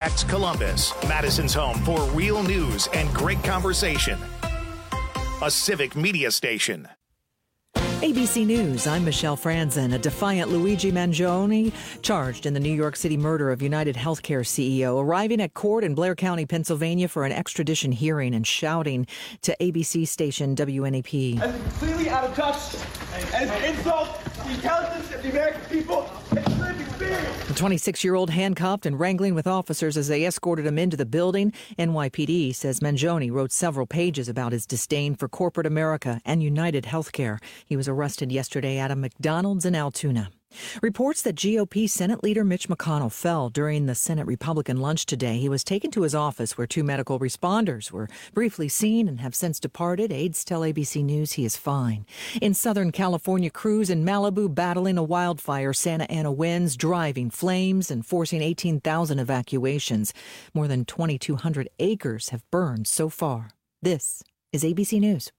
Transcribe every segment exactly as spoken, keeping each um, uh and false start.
Facts Columbus, Madison's home for real news and great conversation. A civic media station. A B C News, I'm Michelle Franzen. A defiant Luigi Mangione charged in the New York City murder of United Healthcare C E O, arriving at court in Blair County, Pennsylvania for an extradition hearing and shouting to A B C station W N A P. As completely out of touch and as an insult to the intelligence of the American people and lived experience. The twenty-six-year-old handcuffed and wrangling with officers as they escorted him into the building. N Y P D says Mangione wrote several pages about his disdain for corporate America and United Healthcare. He was arrested yesterday at a McDonald's in Altoona. Reports that G O P Senate leader Mitch McConnell fell during the Senate Republican lunch today. He was taken to his office where two medical responders were briefly seen and have since departed. Aides tell A B C News he is fine. In Southern California, crews in Malibu battling a wildfire. Santa Ana winds driving flames and forcing eighteen thousand evacuations. More than twenty-two hundred acres have burned so far. This is A B C News.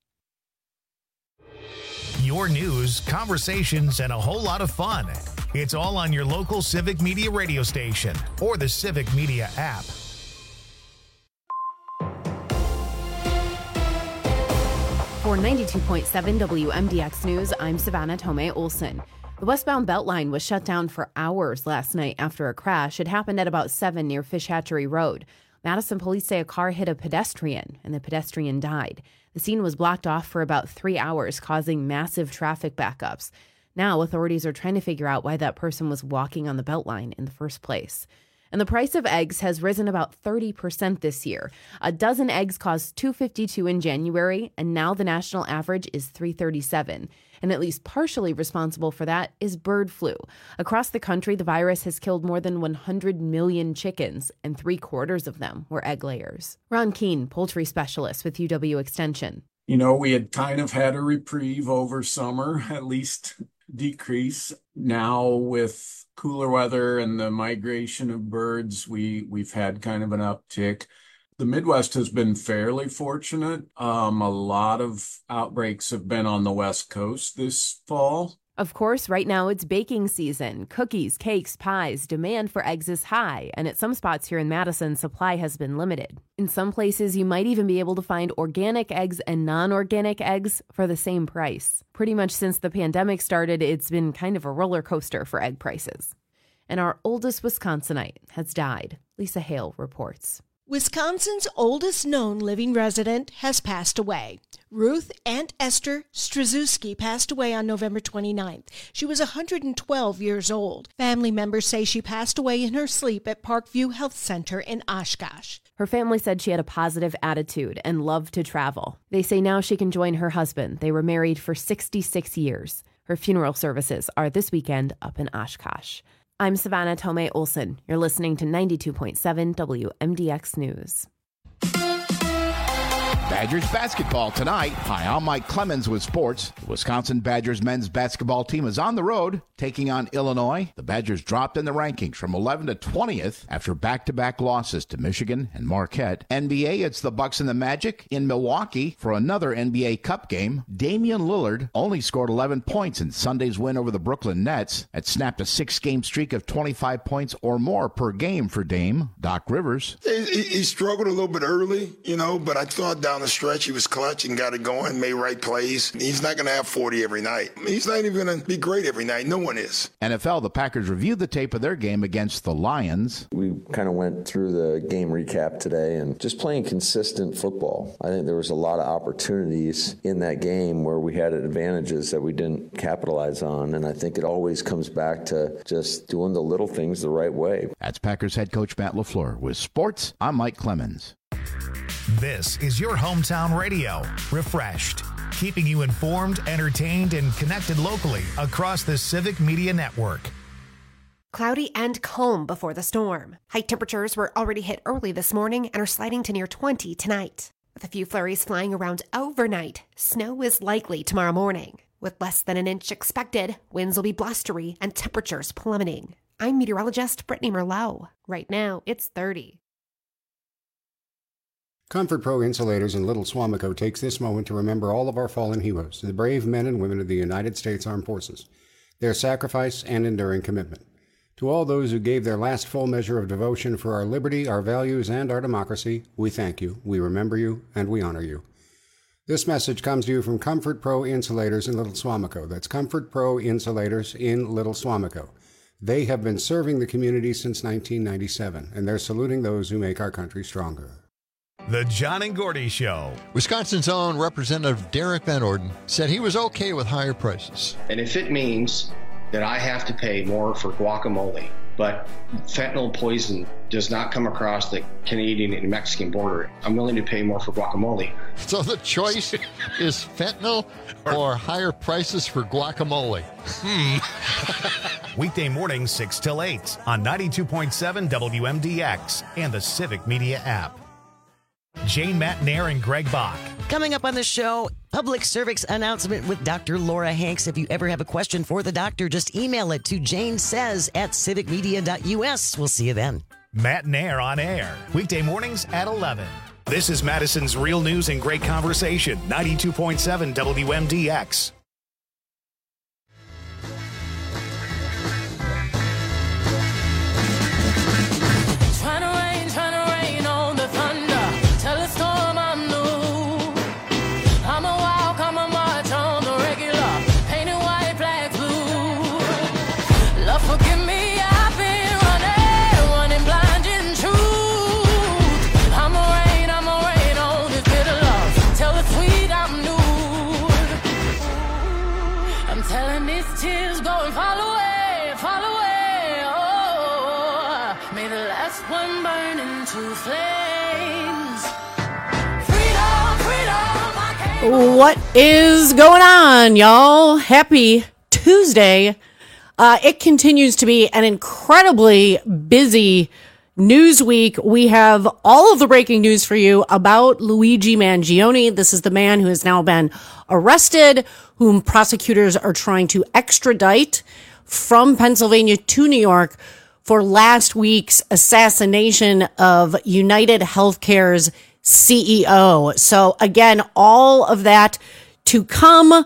Your news, conversations, and a whole lot of fun. It's all on your local Civic Media radio station or the Civic Media app. For ninety-two point seven W M D X News, I'm Savannah Tomei Olson. The westbound Beltline was shut down for hours last night after a crash. It happened at about seven near Fish Hatchery Road. Madison police say a car hit a pedestrian and the pedestrian died. The scene was blocked off for about three hours, causing massive traffic backups. Now, authorities are trying to figure out why that person was walking on the Beltline in the first place. And the price of eggs has risen about thirty percent this year. A dozen eggs cost two dollars and fifty-two cents in January, and now the national average is three dollars and thirty-seven cents. And at least partially responsible for that is bird flu. Across the country, the virus has killed more than one hundred million chickens, and three quarters of them were egg layers. Ron Keene, poultry specialist with U W Extension. You know, we had kind of had a reprieve over summer, at least decrease. Now with cooler weather and the migration of birds, we, we've had kind of an uptick. The Midwest has been fairly fortunate. Um, a lot of outbreaks have been on the West Coast this fall. Of course, right now it's baking season. Cookies, cakes, pies, demand for eggs is high, and at some spots here in Madison, supply has been limited. In some places, you might even be able to find organic eggs and non-organic eggs for the same price. Pretty much since the pandemic started, it's been kind of a roller coaster for egg prices. And our oldest Wisconsinite has died. Lisa Hale reports. Wisconsin's oldest known living resident has passed away. Ruth Aunt Esther Strzezuski passed away on November twenty-ninth. She was one hundred twelve years old. Family members say she passed away in her sleep at Parkview Health Center in Oshkosh. Her family said she had a positive attitude and loved to travel. They say now she can join her husband. They were married for sixty-six years. Her funeral services are this weekend up in Oshkosh. I'm Savannah Tomei Olson. You're listening to ninety-two point seven W M D X News. Badgers basketball tonight. Hi, I'm Mike Clemens with sports. The Wisconsin Badgers men's basketball team is on the road taking on Illinois. The Badgers dropped in the rankings from eleventh to twentieth after back-to-back losses to Michigan and Marquette. N B A, it's the Bucks and the Magic in Milwaukee for another N B A Cup game. Damian Lillard only scored eleven points in Sunday's win over the Brooklyn Nets. It snapped a six-game streak of twenty-five points or more per game for Dame. Doc Rivers. He, he struggled a little bit early, you know, but I thought down the stretch he was clutch and got it going, made right plays. He's not going to have forty every night. He's not even going to be great every night. No one is. N F L, the Packers reviewed the tape of their game against the Lions. We kind of went through the game recap today and just playing consistent football. I think there was a lot of opportunities in that game where we had advantages that we didn't capitalize on, and I think it always comes back to just doing the little things the right way. That's Packers head coach Matt LaFleur. With sports, I'm Mike Clemens. This is your hometown radio, Refreshed, keeping you informed, entertained, and connected locally across the Civic Media Network. Cloudy and calm before the storm. High temperatures were already hit early this morning and are sliding to near twenty tonight. With a few flurries flying around overnight, snow is likely tomorrow morning. With less than an inch expected, winds will be blustery and temperatures plummeting. I'm meteorologist Brittany Merlot. Right now, it's thirty. Comfort Pro Insulators in Little Swamico takes this moment to remember all of our fallen heroes, the brave men and women of the United States Armed Forces, their sacrifice and enduring commitment. To all those who gave their last full measure of devotion for our liberty, our values, and our democracy, we thank you, we remember you, and we honor you. This message comes to you from Comfort Pro Insulators in Little Swamico. That's Comfort Pro Insulators in Little Swamico. They have been serving the community since nineteen ninety-seven, and they're saluting those who make our country stronger. The John and Gordy Show. Wisconsin's own Representative Derek Van Orden said he was okay with higher prices. And if it means that I have to pay more for guacamole, but fentanyl poison does not come across the Canadian and Mexican border, I'm willing to pay more for guacamole. So the choice is fentanyl or higher prices for guacamole? Hmm. Weekday mornings six till eight on ninety-two point seven W M D X and the Civic Media app. Jane Matt Nair and Greg Bach. Coming up on the show, public service announcement with Doctor Laura Hanks. If you ever have a question for the doctor, just email it to janesays at civic media dot u s. We'll see you then. Matt Nair on air, weekday mornings at eleven. This is Madison's Real News and Great Conversation, ninety-two point seven W M D X. What is going on, y'all? Happy Tuesday. Uh, it continues to be an incredibly busy news week. We have all of the breaking news for you about Luigi Mangione. This is the man who has now been arrested, whom prosecutors are trying to extradite from Pennsylvania to New York for last week's assassination of United Healthcare's C E O. So again, all of that to come.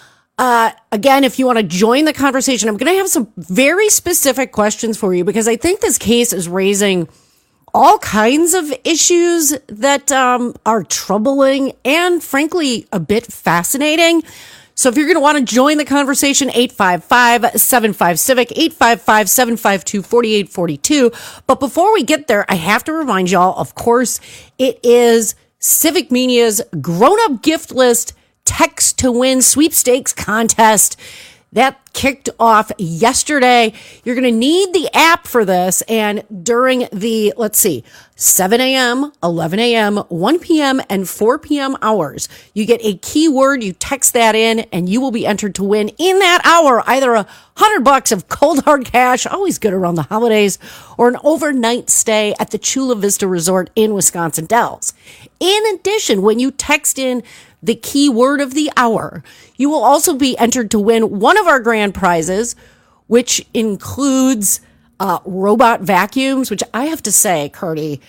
Uh, again, if you want to join the conversation, I'm going to have some very specific questions for you because I think this case is raising all kinds of issues that um, are troubling and frankly a bit fascinating. So if you're going to want to join the conversation, eight five five, seven five, CIVIC, eight five five, seven five two, four eight four two. But before we get there, I have to remind y'all, of course, it is Civic Media's grown-up gift list text to win sweepstakes contest. That kicked off yesterday. You're going to need the app for this. And during the, let's see, seven a.m., eleven a.m., one p.m., and four p.m. hours, you get a keyword, you text that in, and you will be entered to win in that hour either a hundred bucks of cold hard cash, always good around the holidays, or an overnight stay at the Chula Vista Resort in Wisconsin Dells. In addition, when you text in the key word of the hour, you will also be entered to win one of our grand prizes, which includes uh, robot vacuums, which I have to say, Curdy,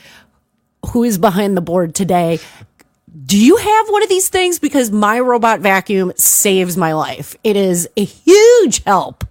who is behind the board today, do you have one of these things? Because my robot vacuum saves my life. It is a huge help.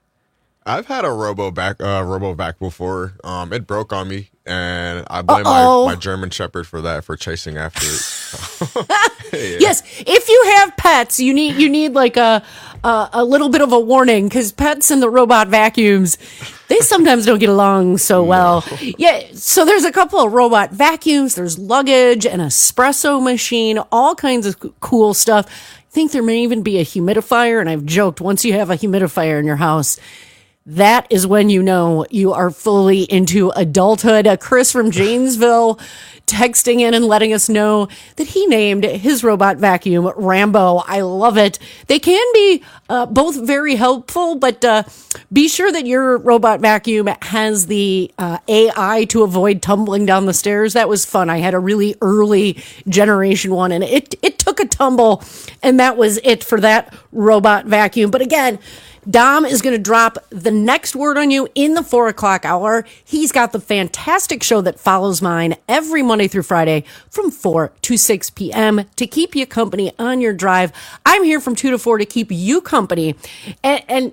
I've had a robo back, uh, robo vac before. Um, it broke on me, and I blame Uh-oh. my, my German Shepherd for that, for chasing after it. Yeah. Yes, if you have pets, you need you need like a a, a little bit of a warning because pets and the robot vacuums, they sometimes don't get along so well. No. Yeah, so there's a couple of robot vacuums. There's luggage, an espresso machine, all kinds of cool stuff. I think there may even be a humidifier, and I've joked once you have a humidifier in your house, that is when you know you are fully into adulthood. Uh, Chris from Janesville texting in and letting us know that he named his robot vacuum Rambo. I love it. They can be uh, both very helpful, but uh, be sure that your robot vacuum has the uh, A I to avoid tumbling down the stairs. That was fun. I had a really early generation one, and it it took a tumble, and that was it for that robot vacuum. But again, Dom is going to drop the next word on you in the four o'clock hour. He's got the fantastic show that follows mine every Monday through Friday from four to six p.m. to keep you company on your drive. I'm here from two to four to keep you company. And, and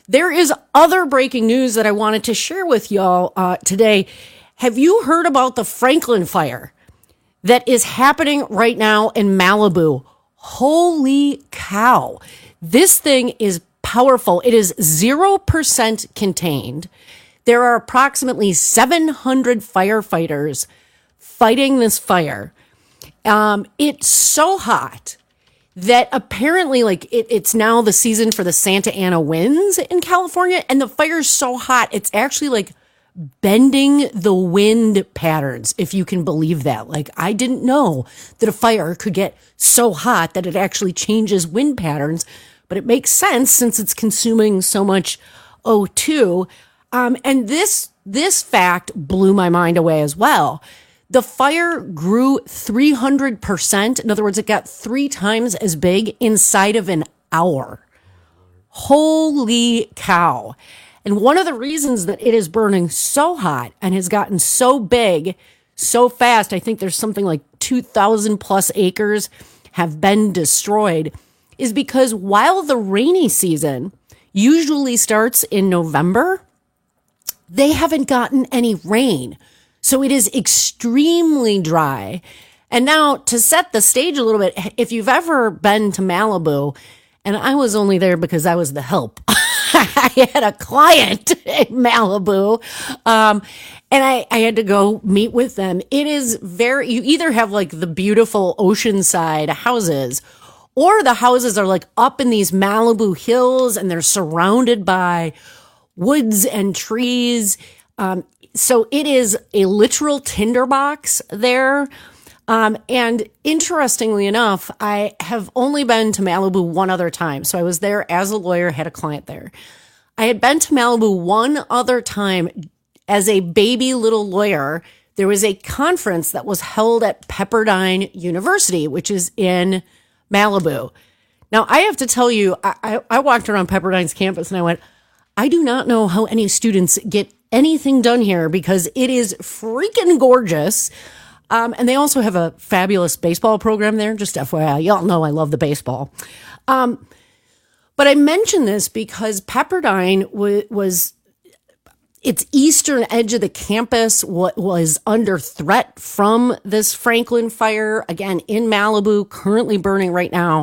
There is other breaking news that I wanted to share with y'all uh, today. Have you heard about the Franklin fire that is happening right now in Malibu? Holy cow. This thing is powerful. It is zero percent contained. There are approximately seven hundred firefighters fighting this fire. Um, it's so hot that apparently, like, it, it's now the season for the Santa Ana winds in California, and the fire's so hot, it's actually like bending the wind patterns, if you can believe that. Like, I didn't know that a fire could get so hot that it actually changes wind patterns, but it makes sense since it's consuming so much O two. Um, and this, this fact blew my mind away as well. The fire grew three hundred percent. In other words, it got three times as big inside of an hour. Holy cow. And one of the reasons that it is burning so hot and has gotten so big so fast, I think there's something like two thousand plus acres have been destroyed, is because while the rainy season usually starts in November, they haven't gotten any rain. So it is extremely dry. And now to set the stage a little bit, if you've ever been to Malibu, and I was only there because I was the help. I had a client in Malibu, um, and I, I had to go meet with them. It is very, you either have like the beautiful oceanside houses, or the houses are like up in these Malibu hills and they're surrounded by woods and trees. Um, so it is a literal tinderbox there. Um, and interestingly enough, I have only been to Malibu one other time. So I was there as a lawyer, had a client there. I had been to Malibu one other time as a baby little lawyer. There was a conference that was held at Pepperdine University, which is in Malibu. Now, I have to tell you, I, I, I walked around Pepperdine's campus and I went, I do not know how any students get anything done here because it is freaking gorgeous. Um, and they also have a fabulous baseball program there. Just F Y I, y'all know I love the baseball. Um, but I mention this because Pepperdine w- was, its eastern edge of the campus w- was under threat from this Franklin fire, again, in Malibu, currently burning right now.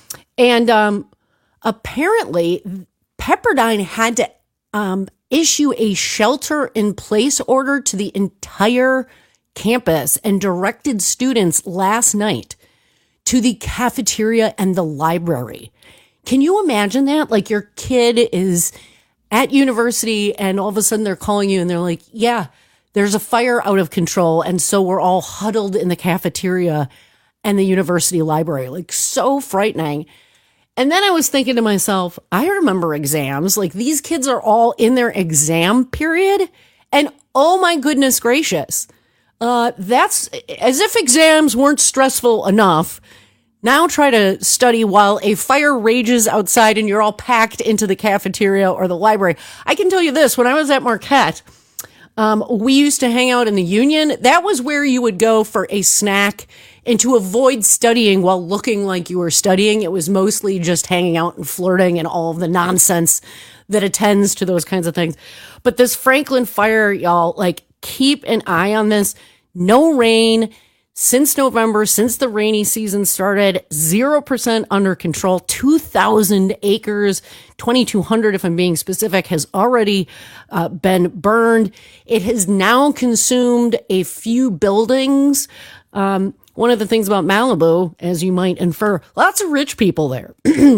And um, apparently, Pepperdine had to um, issue a shelter-in-place order to the entire campus and directed students last night to the cafeteria and the library. Can you imagine that? Like, your kid is at university and all of a sudden they're calling you and they're like, yeah, there's a fire out of control. And so we're all huddled in the cafeteria and the university library. Like, so frightening. And then I was thinking to myself, I remember exams. Like, these kids are all in their exam period. And oh my goodness gracious. Uh, that's as if exams weren't stressful enough. Now try to study while a fire rages outside and you're all packed into the cafeteria or the library. I can tell you this, when I was at Marquette, um, we used to hang out in the Union. That was where you would go for a snack and to avoid studying while looking like you were studying. It was mostly just hanging out and flirting and all of the nonsense that attends to those kinds of things. But this Franklin fire, y'all, like, keep an eye on this. No rain since November, since the rainy season started, zero percent under control, two thousand acres, twenty-two hundred if I'm being specific, has already uh, been burned. It has now consumed a few buildings. Um, one of the things about Malibu, as you might infer, lots of rich people there.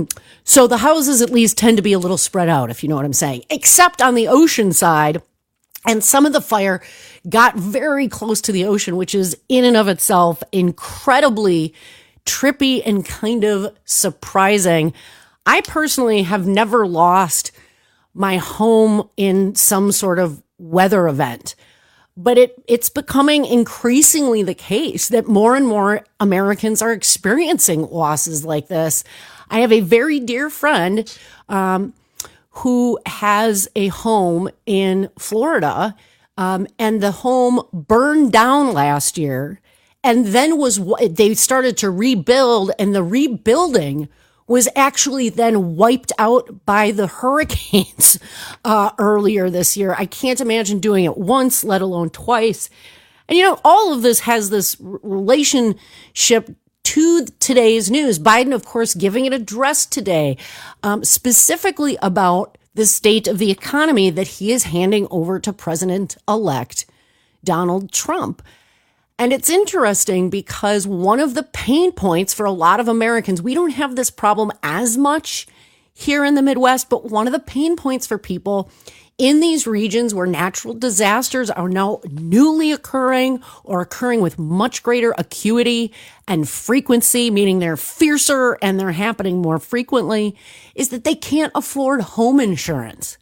So the houses at least tend to be a little spread out, if you know what I'm saying, except on the ocean side. And some of the fire got very close to the ocean, which is in and of itself incredibly trippy and kind of surprising. I personally have never lost my home in some sort of weather event, but it it's becoming increasingly the case that more and more Americans are experiencing losses like this. I have a very dear friend, um, who has a home in Florida, um, and the home burned down last year and then was, they started to rebuild, and the rebuilding was actually then wiped out by the hurricanes uh, earlier this year. I can't imagine doing it once, let alone twice. And, you know, all of this has this relationship to today's news. Biden, of course, giving an address today, um, specifically about the state of the economy that he is handing over to President-elect Donald Trump. And it's interesting because one of the pain points for a lot of Americans, we don't have this problem as much here in the Midwest, but one of the pain points for people in these regions where natural disasters are now newly occurring or occurring with much greater acuity and frequency, meaning they're fiercer and they're happening more frequently, is that they can't afford home insurance,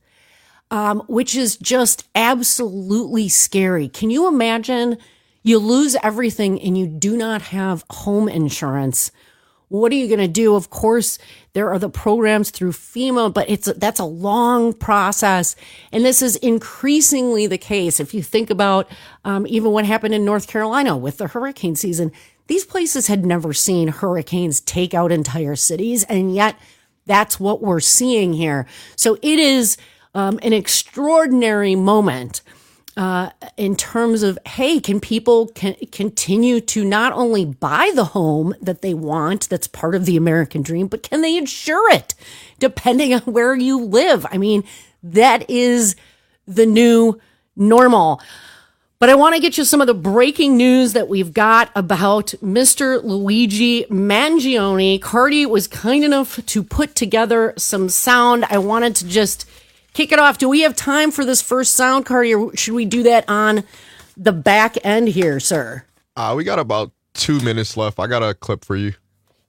um, which is just absolutely scary. Can you imagine you lose everything and you do not have home insurance? What are you going to do? Of course, there are the programs through FEMA, but it's that's a long process. And this is increasingly the case. If you think about um, even what happened in North Carolina with the hurricane season, these places had never seen hurricanes take out entire cities. And yet that's what we're seeing here. So it is um, an extraordinary moment Uh, in terms of, hey, can people can continue to not only buy the home that they want, that's part of the American dream, but can they insure it depending on where you live? I mean, that is the new normal. But I want to get you some of the breaking news that we've got about Mister Luigi Mangione. Cardi was kind enough to put together some sound. I wanted to just kick it off. Do we have time for this first sound, Cardi, or should we do that on the back end here, sir? Uh, we got about two minutes left. I got a clip for you.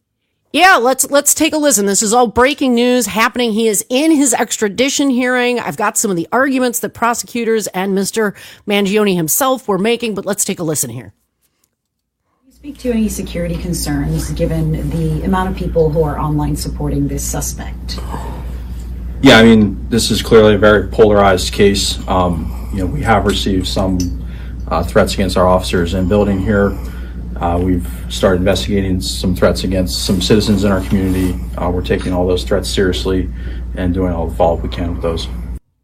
Yeah, let's let's take a listen. This is all breaking news happening. He is in his extradition hearing. I've got some of the arguments that prosecutors and Mister Mangione himself were making, but let's take a listen here. Can you speak to any security concerns given the amount of people who are online supporting this suspect? Yeah, I mean, this is clearly a very polarized case. Um, you know, we have received some uh, threats against our officers in building here. Uh, we've started investigating some threats against some citizens in our community. Uh, we're taking all those threats seriously and doing all the follow-up we can with those.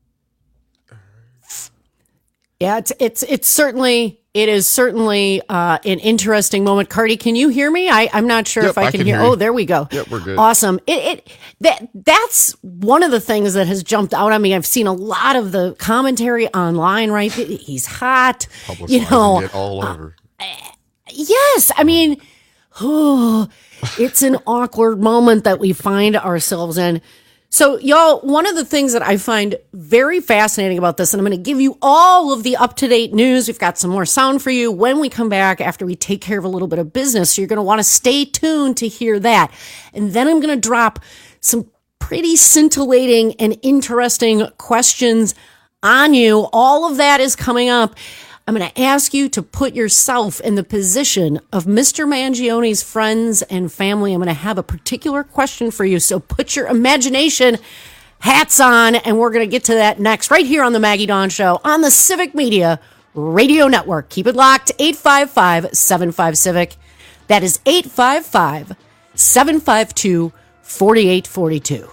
Yeah, it's it's it's certainly it is certainly uh, an interesting moment. Cardi, can you hear me? I, I'm not sure yep, if I, I can, can hear. hear you. Oh, there we go. Yep, we're good. Awesome. It it that that's one of the things that has jumped out at me. I've seen a lot of the commentary online. Right, he's hot. You know, it all over. Uh, yes, I mean, oh, it's an awkward moment that we find ourselves in. So, y'all, one of the things that I find very fascinating about this, and I'm going to give you all of the up-to-date news. We've got some more sound for you when we come back after we take care of a little bit of business. So you're going to want to stay tuned to hear that. And then I'm going to drop some pretty scintillating and interesting questions on you. All of that is coming up. I'm going to ask you to put yourself in the position of Mister Mangione's friends and family. I'm going to have a particular question for you. So put your imagination hats on, and we're going to get to that next right here on the Maggie Dawn Show on the Civic Media Radio Network. Keep it locked. eight five five, seven five, CIVIC. That is eight five five, seven five two, four eight four two.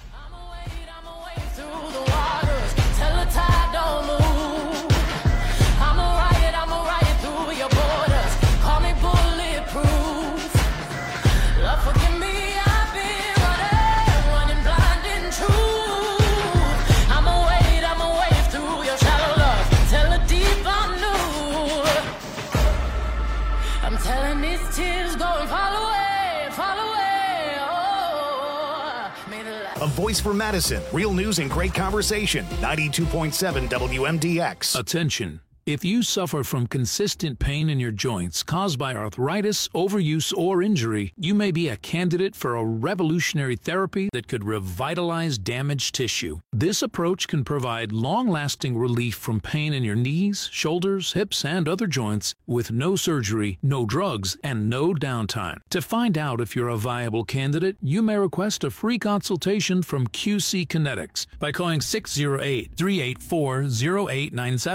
A voice for Madison. Real news and great conversation. ninety-two point seven W M D X. Attention. If you suffer from consistent pain in your joints caused by arthritis, overuse, or injury, you may be a candidate for a revolutionary therapy that could revitalize damaged tissue. This approach can provide long-lasting relief from pain in your knees, shoulders, hips, and other joints with no surgery, no drugs, and no downtime. To find out if you're a viable candidate, you may request a free consultation from Q C Kinetics by calling six oh eight, three eight four, oh eight nine seven.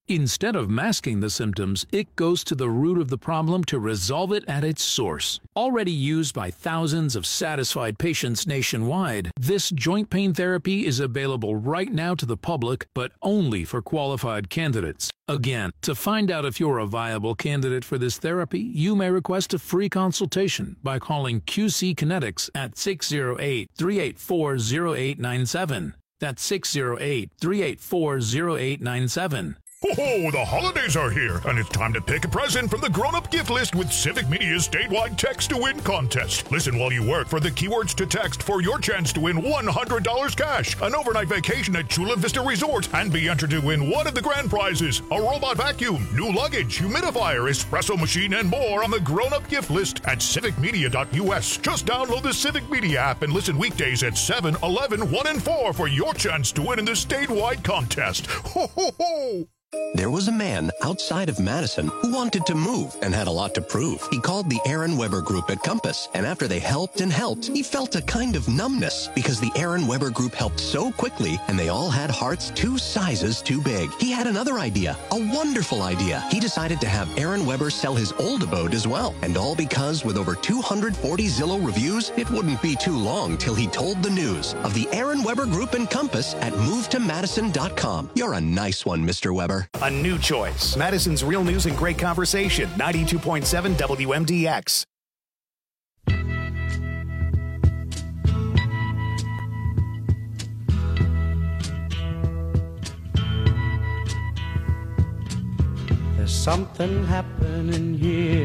Instead of masking the symptoms, it goes to the root of the problem to resolve it at its source. Already used by thousands of satisfied patients nationwide, this joint pain therapy is available right now to the public, but only for qualified candidates. Again, to find out if you're a viable candidate for this therapy, you may request a free consultation by calling Q C Kinetics at six oh eight, three eight four, oh eight nine seven. That's six oh eight, three eight four, oh eight nine seven. Oh, the holidays are here, and it's time to pick a present from the grown-up gift list with Civic Media's statewide text-to-win contest. Listen while you work for the keywords to text for your chance to win one hundred dollars cash, an overnight vacation at Chula Vista Resort, and be entered to win one of the grand prizes, a robot vacuum, new luggage, humidifier, espresso machine, and more on the grown-up gift list at civic media dot U S. Just download the Civic Media app and listen weekdays at seven, eleven, one, and four for your chance to win in the statewide contest. Ho, ho, ho! There was a man outside of Madison who wanted to move and had a lot to prove. He called the Aaron Weber Group at Compass, and after they helped and helped, he felt a kind of numbness because the Aaron Weber Group helped so quickly and they all had hearts two sizes too big. He had another idea, a wonderful idea. He decided to have Aaron Weber sell his old abode as well, and all because with over two hundred forty Zillow reviews, it wouldn't be too long till he told the news of the Aaron Weber Group and Compass at move to madison dot com. You're a nice one, Mister Weber. A new choice. Madison's Real News and Great Conversation. ninety-two point seven W M D X. There's something happening here.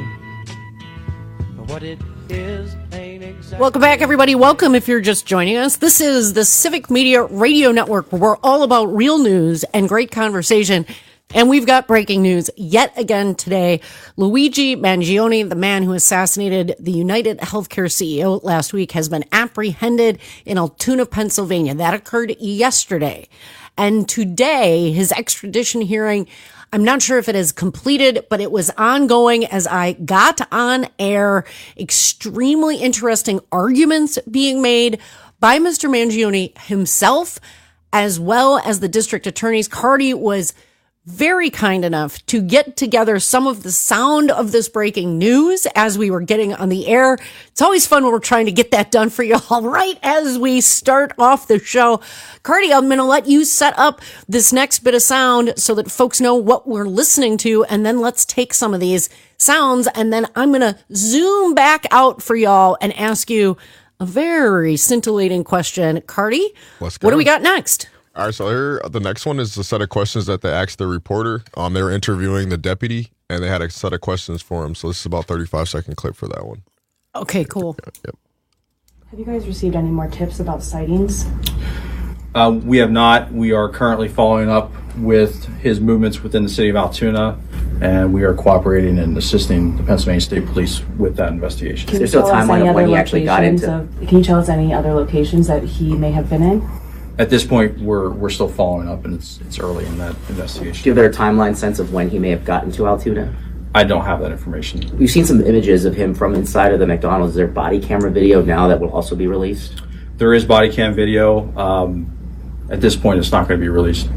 What it is ain't exactly. Welcome back, everybody. Welcome if you're just joining us. This is the Civic Media Radio Network, where we're all about real news and great conversation. And we've got breaking news yet again today. Luigi Mangione, the man who assassinated the United Healthcare C E O last week, has been apprehended in Altoona, Pennsylvania. That occurred yesterday. And today, his extradition hearing, I'm not sure if it is completed, but it was ongoing as I got on air. Extremely interesting arguments being made by Mister Mangione himself, as well as the district attorneys. Cardi was very kind enough to get together some of the sound of this breaking news as we were getting on the air. It's always fun when we're trying to get that done for you all right as we start off the show. Cardi, I'm going to let you set up this next bit of sound so that folks know what we're listening to, and then let's take some of these sounds, and then I'm going to zoom back out for y'all and ask you a very scintillating question. Cardi, what do we got next? All right, so here, the next one is a set of questions that they asked the reporter. Um, they were interviewing the deputy, and they had a set of questions for him. So this is about thirty-five second clip for that one. Okay, cool. Yep. Have you guys received any more tips about sightings? Uh, we have not. We are currently following up with his movements within the city of Altoona, and we are cooperating and assisting the Pennsylvania State Police with that investigation. Can There's no timeline of when he actually got into. Of, can you tell us any other locations that he may have been in? At this point, we're we're still following up, and it's it's early in that investigation. Do you have a timeline sense of when he may have gotten to Altoona? I don't have that information. We've seen some images of him from inside of the McDonald's. Is there body camera video now that will also be released? There is body cam video. Um, at this point, it's not going to be released.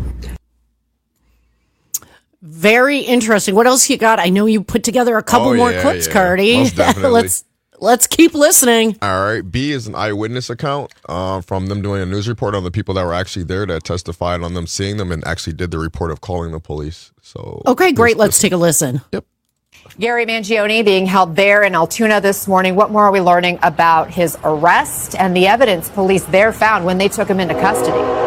Very interesting. What else you got? I know you put together a couple oh, more yeah, clips, yeah. Cardi. Most definitely. Let's let's keep listening. All right. B is an eyewitness account uh, from them doing a news report on the people that were actually there that testified on them seeing them and actually did the report of calling the police. So okay, great. This, let's this, take a listen. Yep. Gary Mangione being held there in Altoona this morning. What more are we learning about his arrest and the evidence police there found when they took him into custody?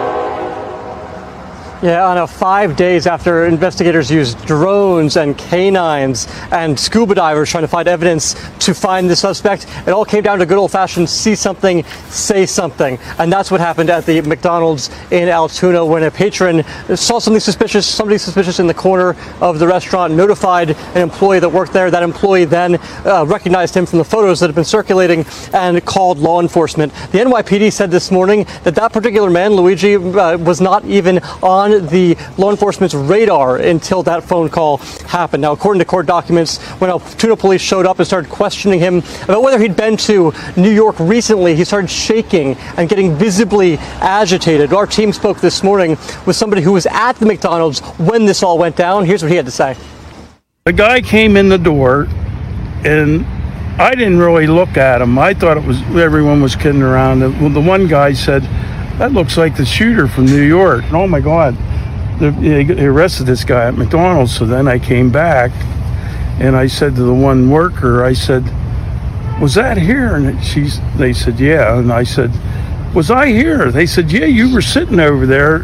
Yeah, Anna, five days after investigators used drones and canines and scuba divers trying to find evidence to find the suspect, it all came down to good old-fashioned see something, say something. And that's what happened at the McDonald's in Altoona when a patron saw something suspicious, somebody suspicious in the corner of the restaurant, notified an employee that worked there. That employee then uh, recognized him from the photos that have been circulating and called law enforcement. The N Y P D said this morning that that particular man, Luigi, uh, was not even on on the law enforcement's radar until that phone call happened. Now, according to court documents, when Altoona police showed up and started questioning him about whether he'd been to New York recently, he started shaking and getting visibly agitated. Our team spoke this morning with somebody who was at the McDonald's when this all went down. Here's what he had to say. The guy came in the door, and I didn't really look at him. I thought it was everyone was kidding around. And the one guy said, "That looks like the shooter from New York." And, oh my God, they arrested this guy at McDonald's. So then I came back, and I said to the one worker, I said, "Was that here?" And she's, they said, "Yeah." And I said, "Was I here?" They said, "Yeah, you were sitting over there."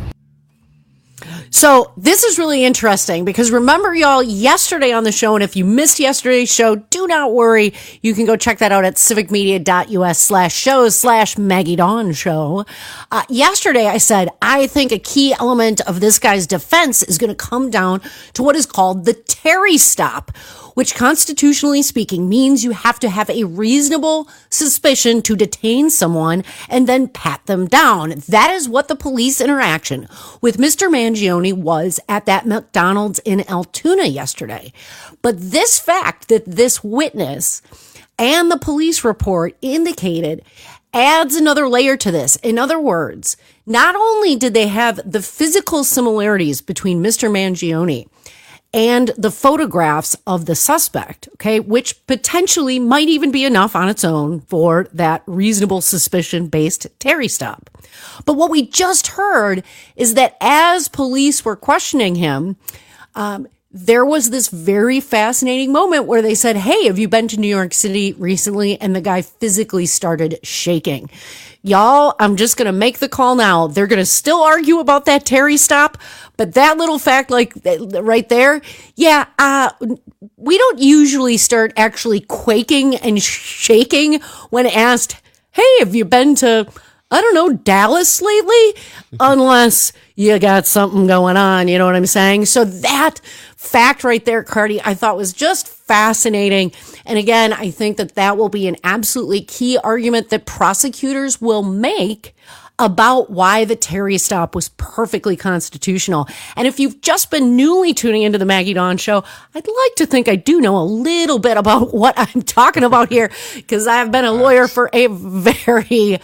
So this is really interesting because remember, y'all, yesterday on the show, and if you missed yesterday's show, do not worry. You can go check that out at civicmedia.us slash shows slash Maggie Dawn show. Uh, yesterday, I said, I think a key element of this guy's defense is going to come down to what is called the Terry stop, which constitutionally speaking means you have to have a reasonable suspicion to detain someone and then pat them down. That is what the police interaction with Mister Mangione was at that McDonald's in Altoona yesterday. But this fact that this witness and the police report indicated adds another layer to this. In other words, not only did they have the physical similarities between Mister Mangione and the photographs of the suspect, okay, which potentially might even be enough on its own for that reasonable suspicion-based Terry stop. But what we just heard is that as police were questioning him, um, there was this very fascinating moment where they said, "Hey, have you been to New York City recently?" And the guy physically started shaking. Y'all, I'm just going to make the call now. They're going to still argue about that Terry stop, but that little fact, like right there, yeah, uh, we don't usually start actually quaking and shaking when asked, "Hey, have you been to, I don't know, Dallas lately?" Unless you got something going on, you know what I'm saying? So that fact right there, Cardi, I thought was just fascinating. And again, I think that that will be an absolutely key argument that prosecutors will make about why the Terry stop was perfectly constitutional. And if you've just been newly tuning into the Maggie Dawn show, I'd like to think I do know a little bit about what I'm talking about here, because I've been a lawyer for a very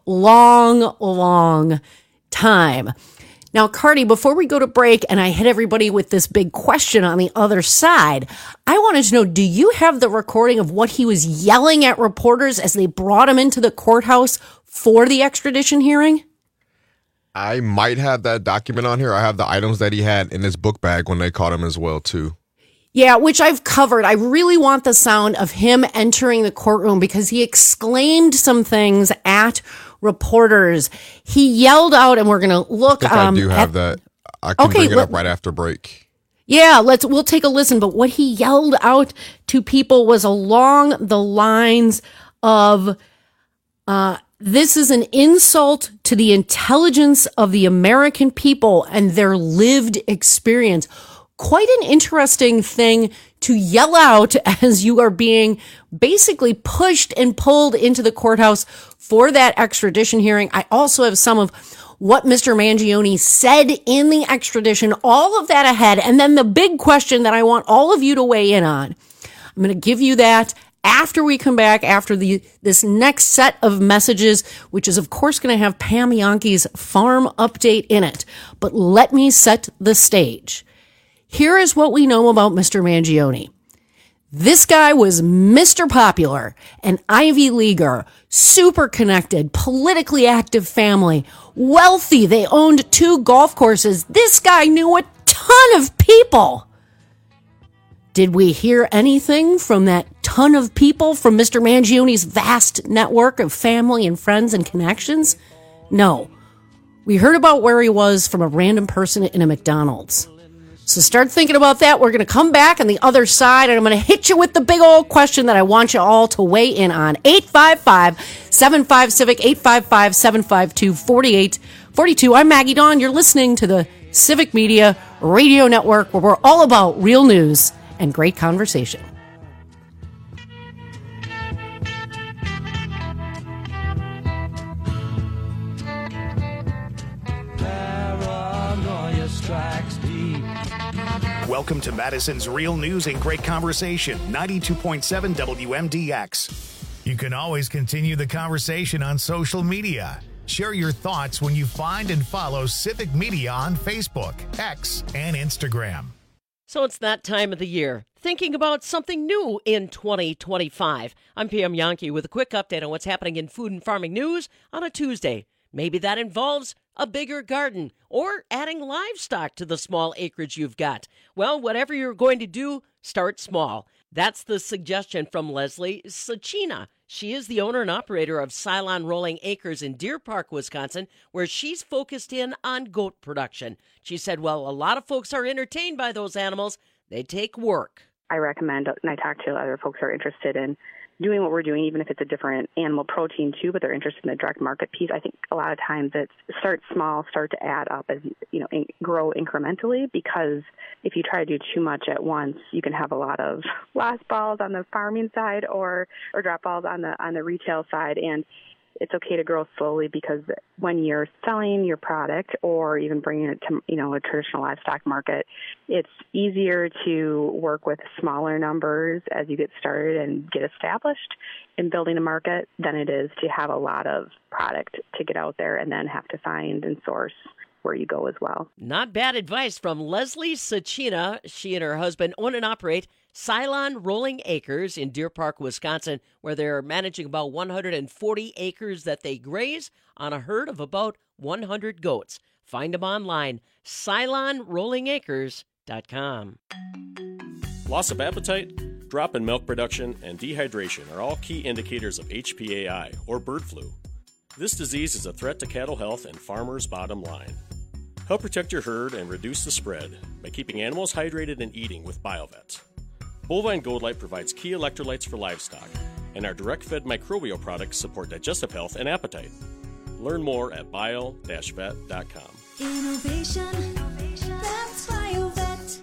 long, long time. Now, Cardi, before we go to break and I hit everybody with this big question on the other side, I wanted to know, do you have the recording of what he was yelling at reporters as they brought him into the courthouse for the extradition hearing? I might have that document on here. I have the items that he had in his book bag when they caught him as well, too. Yeah, which I've covered. I really want the sound of him entering the courtroom because he exclaimed some things at reporters. He yelled out, and we're going to look. I think um, I do have at, that. I can okay, bring it let, up right after break. Yeah, let's. We'll take a listen. But what he yelled out to people was along the lines of, uh, "This is an insult to the intelligence of the American people and their lived experience." Quite an interesting thing to yell out as you are being basically pushed and pulled into the courthouse for that extradition hearing. I also have some of what Mister Mangione said in the extradition, all of that ahead. And then the big question that I want all of you to weigh in on. I'm going to give you that after we come back, after the this next set of messages, which is, of course, going to have Pam Yonke's farm update in it. But let me set the stage. Here is what we know about Mister Mangione. This guy was Mister Popular, an Ivy Leaguer, super connected, politically active family, wealthy. They owned two golf courses. This guy knew a ton of people. Did we hear anything from that ton of people from Mister Mangione's vast network of family and friends and connections? No. We heard about where he was from a random person in a McDonald's. So start thinking about that. We're going to come back on the other side, and I'm going to hit you with the big old question that I want you all to weigh in on. eight five five, seven five, Civic, eight five five, seven five two, four eight four two. I'm Maggie Dawn. You're listening to the Civic Media Radio Network, where we're all about real news and great conversation. Welcome to Madison's Real News and Great Conversation, ninety-two point seven W M D X. You can always continue the conversation on social media. Share your thoughts when you find and follow Civic Media on Facebook, X, and Instagram. So it's that time of the year. Thinking about something new in twenty twenty-five. I'm Pam Yankee with a quick update on what's happening in food and farming news on a Tuesday. Maybe that involves a bigger garden or adding livestock to the small acreage you've got. Well, whatever you're going to do, start small. That's the suggestion from Leslie Sacina. She is the owner and operator of Cylon Rolling Acres in Deer Park, Wisconsin, where she's focused in on goat production. She said, well, a lot of folks are entertained by those animals. They take work. I recommend, and I talk to other folks who are interested in doing what we're doing, even if it's a different animal protein too, but they're interested in the direct market piece. I think a lot of times it's start small, start to add up as, you know, in, grow incrementally, because if you try to do too much at once, you can have a lot of lost balls on the farming side or, or drop balls on the, on the retail side. And it's okay to grow slowly, because when you're selling your product or even bringing it to, you know, a traditional livestock market, it's easier to work with smaller numbers as you get started and get established in building a market than it is to have a lot of product to get out there and then have to find and source where you go as well. Not bad advice from Leslie Sacina. She and her husband own and operate Cylon Rolling Acres in Deer Park, Wisconsin, where they're managing about one hundred forty acres that they graze on a herd of about one hundred goats. Find them online, cylon rolling acres dot com. Loss of appetite, drop in milk production, and dehydration are all key indicators of H P A I, or bird flu. This disease is a threat to cattle health and farmers' bottom line. Help protect your herd and reduce the spread by keeping animals hydrated and eating with BioVet. Bovine Gold Light provides key electrolytes for livestock, and our direct-fed microbial products support digestive health and appetite. Learn more at bio dash vet dot com. Innovation, that's BioVet.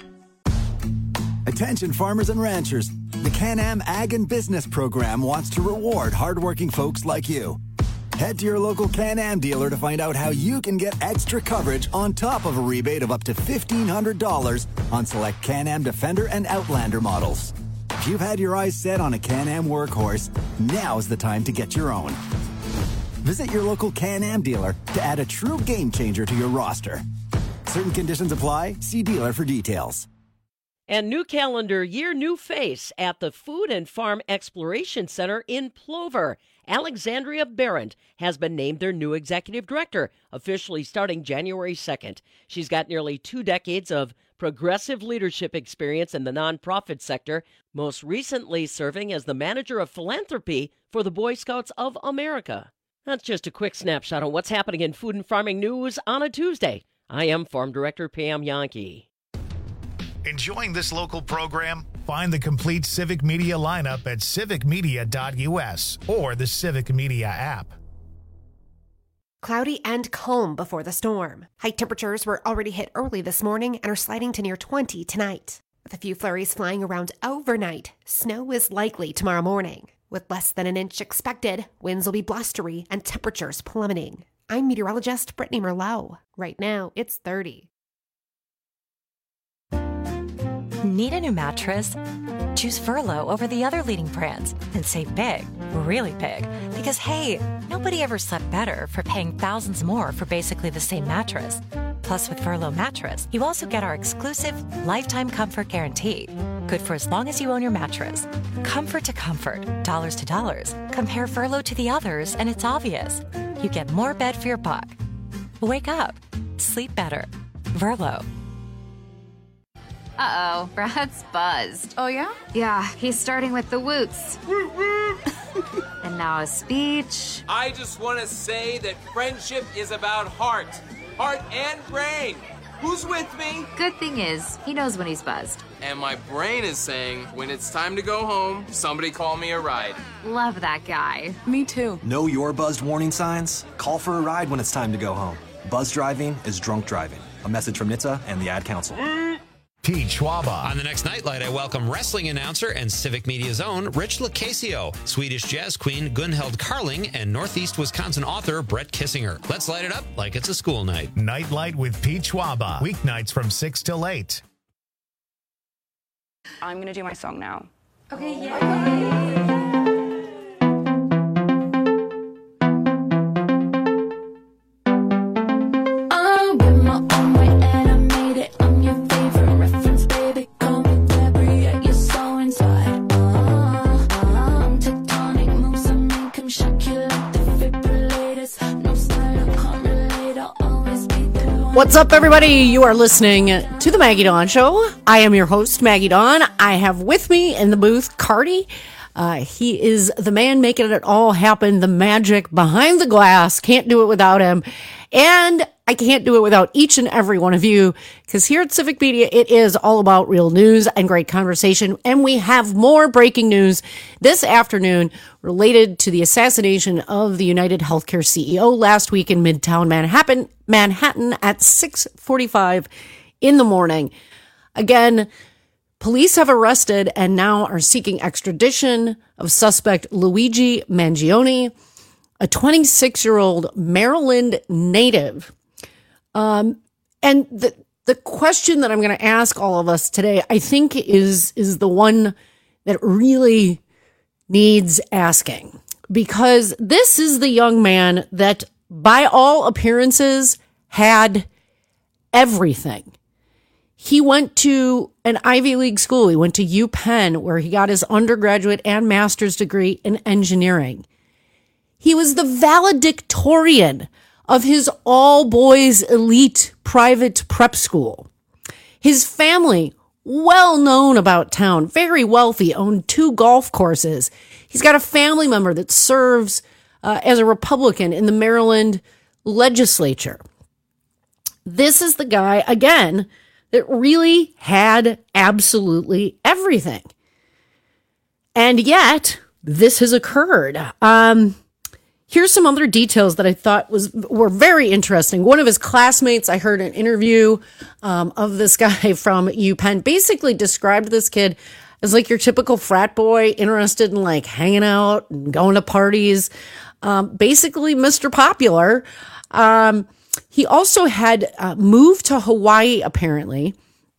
Attention farmers and ranchers. The Can-Am Ag and Business Program wants to reward hardworking folks like you. Head to your local Can-Am dealer to find out how you can get extra coverage on top of a rebate of up to fifteen hundred dollars on select Can-Am Defender and Outlander models. If you've had your eyes set on a Can-Am workhorse, now's the time to get your own. Visit your local Can-Am dealer to add a true game changer to your roster. Certain conditions apply. See dealer for details. And new calendar year, new face at the Food and Farm Exploration Center in Plover. Alexandria Barrett has been named their new executive director, officially starting January second. She's got nearly two decades of progressive leadership experience in the nonprofit sector, most recently serving as the manager of philanthropy for the Boy Scouts of America. That's just a quick snapshot on what's happening in food and farming news on a Tuesday. I am Farm Director Pam Yankee. Enjoying this local program? Find the complete Civic Media lineup at civic media dot u s or the Civic Media app. Cloudy and calm before the storm. High temperatures were already hit early this morning and are sliding to near twenty tonight. With a few flurries flying around overnight, snow is likely tomorrow morning. With less than an inch expected, winds will be blustery and temperatures plummeting. I'm meteorologist Brittany Merlot. Right now, it's thirty. Need a new mattress? Choose Furlow over the other leading brands and save big, really big. Because hey, nobody ever slept better for paying thousands more for basically the same mattress. Plus, with Furlow mattress, you also get our exclusive lifetime comfort guarantee. Good for as long as you own your mattress. Comfort to comfort, dollars to dollars. Compare Furlow to the others and it's obvious. You get more bed for your buck. Wake up. Sleep better. Furlow. Uh-oh, Brad's buzzed. Oh, yeah? Yeah, he's starting with the woots. And now a speech. I just want to say that friendship is about heart. Heart and brain. Who's with me? Good thing is, he knows when he's buzzed. And my brain is saying, when it's time to go home, somebody call me a ride. Love that guy. Me too. Know your buzzed warning signs? Call for a ride when it's time to go home. Buzz driving is drunk driving. A message from N H T S A and the Ad Council. Pete Schwaba. On the next Nightlight, I welcome wrestling announcer and Civic Media's own Rich Lucasio, Swedish jazz queen Gunhild Carling, and Northeast Wisconsin author Brett Kissinger. Let's light it up like it's a school night. Nightlight with Pete Schwaba. Weeknights from six till eight. I'm going to do my song now. Okay, yeah. What's up, everybody? You are listening to The Maggie Dawn Show. I am your host, Maggie Dawn. I have with me in the booth, Cardi. Uh, he is the man making it all happen, the magic behind the glass. Can't do it without him. And I can't do it without each and every one of you, because here at Civic Media, it is all about real news and great conversation. And we have more breaking news this afternoon related to the assassination of the United Healthcare C E O last week in Midtown Manhattan, Manhattan at six forty-five in the morning. Again, police have arrested and now are seeking extradition of suspect Luigi Mangione, a twenty-six-year-old Maryland native. Um, and the the question that I'm going to ask all of us today, I think, is is the one that really needs asking, because this is the young man that, by all appearances, had everything. He went to an Ivy League school. He went to UPenn, where he got his undergraduate and master's degree in engineering. He was the valedictorian of his all-boys elite private prep school. His family, well known about town, very wealthy, owned two golf courses. He's got a family member that serves uh, as a Republican in the Maryland legislature. This is the guy, again, that really had absolutely everything. And yet, this has occurred. Um... Here's some other details that I thought was were very interesting. One of his classmates, I heard an interview um, of this guy from UPenn, basically described this kid as like your typical frat boy, interested in like hanging out and going to parties. Um, basically, Mister Popular. Um, he also had uh, moved to Hawaii, apparently,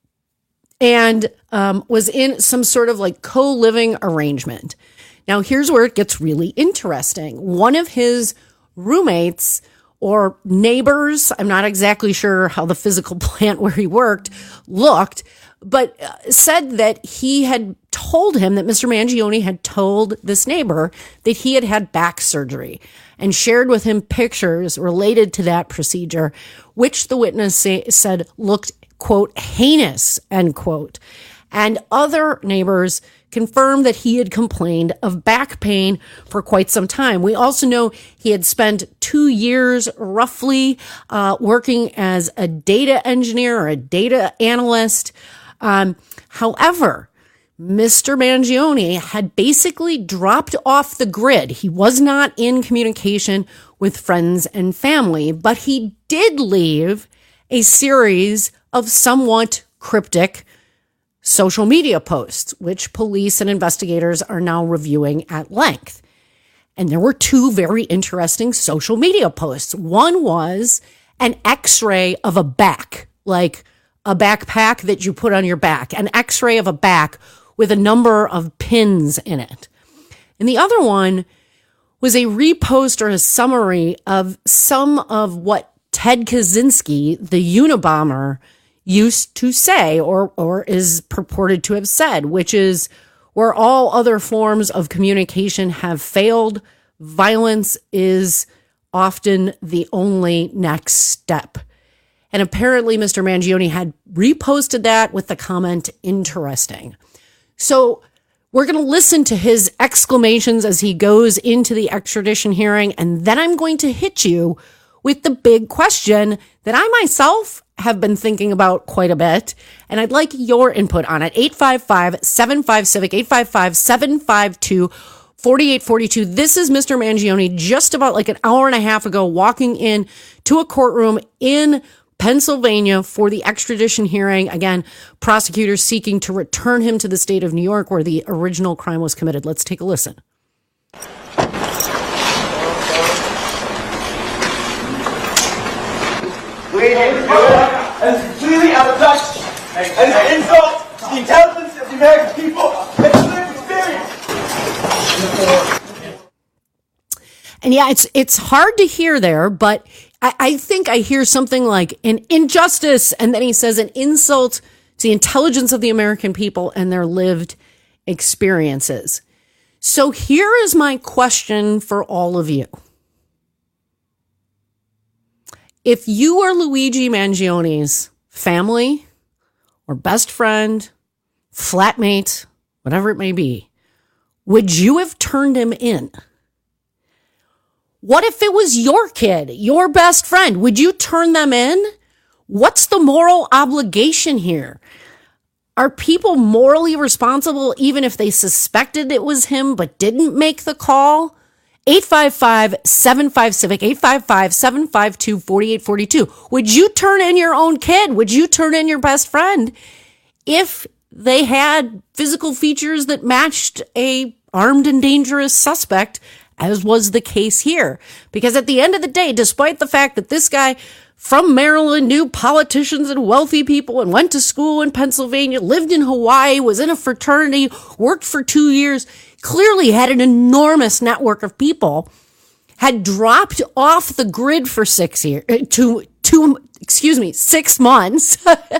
and um, was in some sort of like co-living arrangement. Now, here's where it gets really interesting. One of his roommates or neighbors, I'm not exactly sure how the physical plant where he worked looked, but said that he had told him that Mister Mangione had told this neighbor that he had had back surgery and shared with him pictures related to that procedure, which the witness say, said looked, quote, heinous, end quote. And other neighbors confirmed that he had complained of back pain for quite some time. We also know he had spent two years roughly uh, working as a data engineer or a data analyst. Um, however, Mister Mangione had basically dropped off the grid. He was not in communication with friends and family, but he did leave a series of somewhat cryptic social media posts, which police and investigators are now reviewing at length. And there were two very interesting social media posts. One was an x-ray of a back, like a backpack that you put on your back, an x-ray of a back with a number of pins in it. And the other one was a repost or a summary of some of what Ted Kaczynski, the Unabomber, used to say or or is purported to have said, which is, where all other forms of communication have failed, violence is often the only next step. And apparently Mister Mangione had reposted that with the comment, interesting. So we're going to listen to his exclamations as he goes into the extradition hearing, and then I'm going to hit you with the big question that I myself have been thinking about quite a bit, and I'd like your input on it. eight five five, seven five, CIVIC, eight five five, seven five two, four eight four two. This is Mister Mangione just about like an hour and a half ago walking in to a courtroom in Pennsylvania for the extradition hearing. Again, prosecutors seeking to return him to the state of New York where the original crime was committed. Let's take a listen. And completely out of touch and an insult to the intelligence of the the American people and the lived experience. And yeah, it's it's hard to hear there, but I, I think I hear something like an injustice, and then he says an insult to the intelligence of the American people and their lived experiences. So here is my question for all of you. If you are Luigi Mangioni's family or best friend, flatmate, whatever it may be, would you have turned him in? What if it was your kid, your best friend? Would you turn them in? What's the moral obligation here? Are people morally responsible even if they suspected it was him but didn't make the call? eight five five, seven five, civic, eight five five, seven five two, four eight four two. Would you turn in your own kid? Would you turn in your best friend if they had physical features that matched a armed and dangerous suspect, as was the case here? Because at the end of the day, despite the fact that this guy from Maryland knew politicians and wealthy people and went to school in Pennsylvania, lived in Hawaii, was in a fraternity, worked for two years, clearly had an enormous network of people, had dropped off the grid for six years, two, two, excuse me, six months,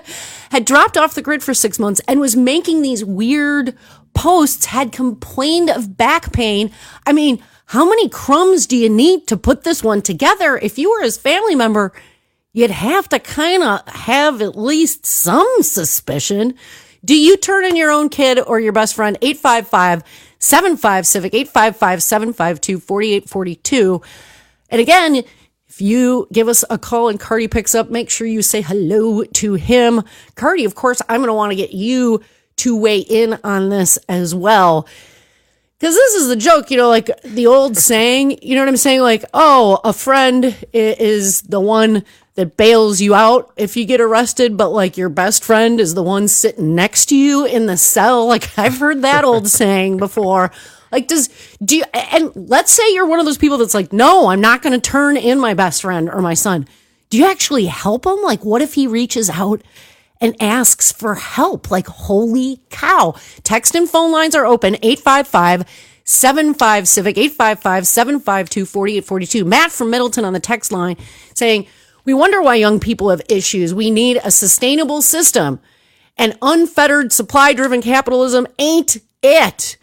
had dropped off the grid for six months and was making these weird posts, had complained of back pain. I mean, how many crumbs do you need to put this one together? If you were his family member, you'd have to kind of have at least some suspicion. Do you turn in your own kid or your best friend? eight five five, seven five, civic, eight five five, seven five two, four eight four two. And again, if you give us a call and Cardi picks up, make sure you say hello to him. Cardi, of course, I'm going to want to get you to weigh in on this as well. Because this is the joke, you know, like the old saying, you know what I'm saying? Like, oh, a friend is the one that bails you out if you get arrested, but like your best friend is the one sitting next to you in the cell. Like I've heard that old saying before. Like, does, do you, and let's say you're one of those people that's like, no, I'm not going to turn in my best friend or my son. Do you actually help him? Like, what if he reaches out and asks for help? Like, holy cow. Text and phone lines are open. eight five five, seven five, civic, eight five five, seven five two, four eight four two. Matt from Middleton on the text line saying, we wonder why young people have issues. We need a sustainable system, and unfettered supply-driven capitalism ain't it.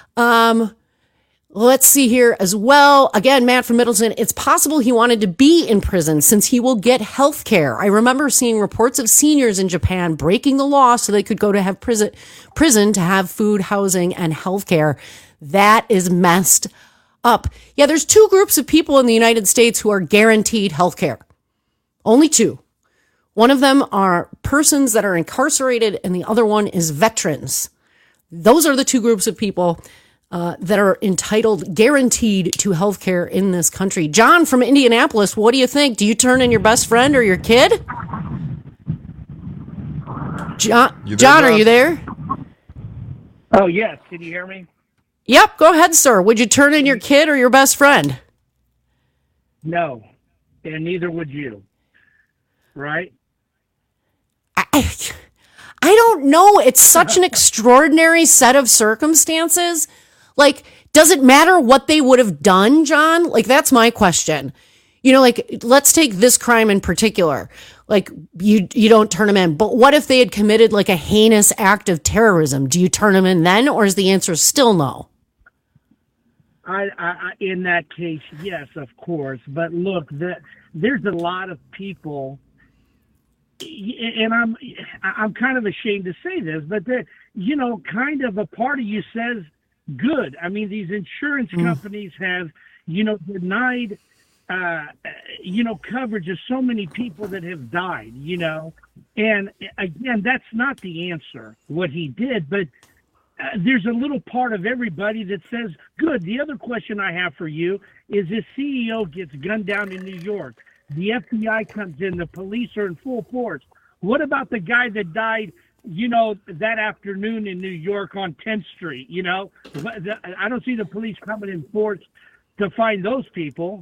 Um, let's see here as well. Again, Matt from Middleton, it's possible he wanted to be in prison since he will get health care. I remember seeing reports of seniors in Japan breaking the law so they could go to have prison, prison to have food, housing, and health care. That is messed up. Yeah, there's two groups of people in the United States who are guaranteed health care. Only two. One of them are persons that are incarcerated, and the other one is veterans. Those are the two groups of people uh, that are entitled, guaranteed to health care in this country. John from Indianapolis, what do you think? Do you turn in your best friend or your kid? John, there, John, are you there? Oh, yes. Can you hear me? Yep, go ahead, sir. Would you turn in your kid or your best friend? No, and neither would you. Right? I, I don't know. It's such an extraordinary set of circumstances. Like, does it matter what they would have done, John? Like, that's my question. You know, like, let's take this crime in particular. Like, you you don't turn them in. But what if they had committed, like, a heinous act of terrorism? Do you turn them in then, or is the answer still no? I, I, in that case, yes, of course. But look, the, there's a lot of people, and I'm I'm kind of ashamed to say this, but that, you know, kind of a part of you says, good. I mean, these insurance mm. companies have, you know, denied, uh, you know, coverage of so many people that have died, you know. And again, that's not the answer, what he did, but uh, there's a little part of everybody that says, good. The other question I have for you is, this C E O gets gunned down in New York. The F B I comes in. The police are in full force. What about the guy that died, you know, that afternoon in New York on tenth street, you know? I don't see the police coming in force to find those people.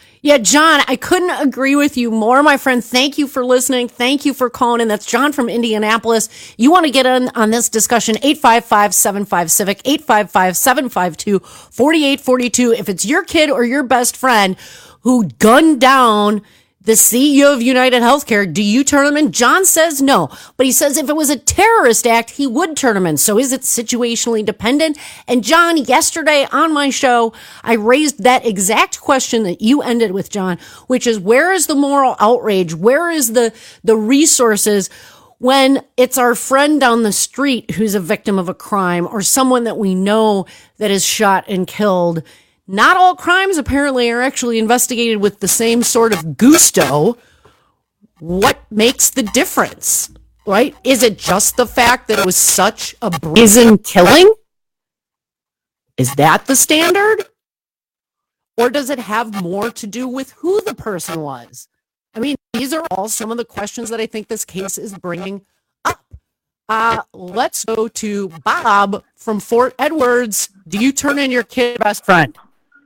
Yeah, John, I couldn't agree with you more, my friend. Thank you for listening. Thank you for calling in. That's John from Indianapolis. You want to get in on this discussion, eight five five, seven five, CIVIC, eight five five, seven five two, four eight four two. If it's your kid or your best friend who gunned down the C E O of United Healthcare, do you turn him in? John says no, but he says if it was a terrorist act, he would turn him in. So is it situationally dependent? And John, yesterday on my show, I raised that exact question that you ended with, John, which is where is the moral outrage? Where is the, the resources when it's our friend down the street who's a victim of a crime or someone that we know that is shot and killed? Not all crimes apparently are actually investigated with the same sort of gusto. What makes the difference, right? Is it just the fact that it was such a brazen killing? Is that the standard? Or does it have more to do with who the person was? I mean, these are all some of the questions that I think this case is bringing up. Uh, let's go to Bob from Fort Edwards. Do you turn in your kid best friend?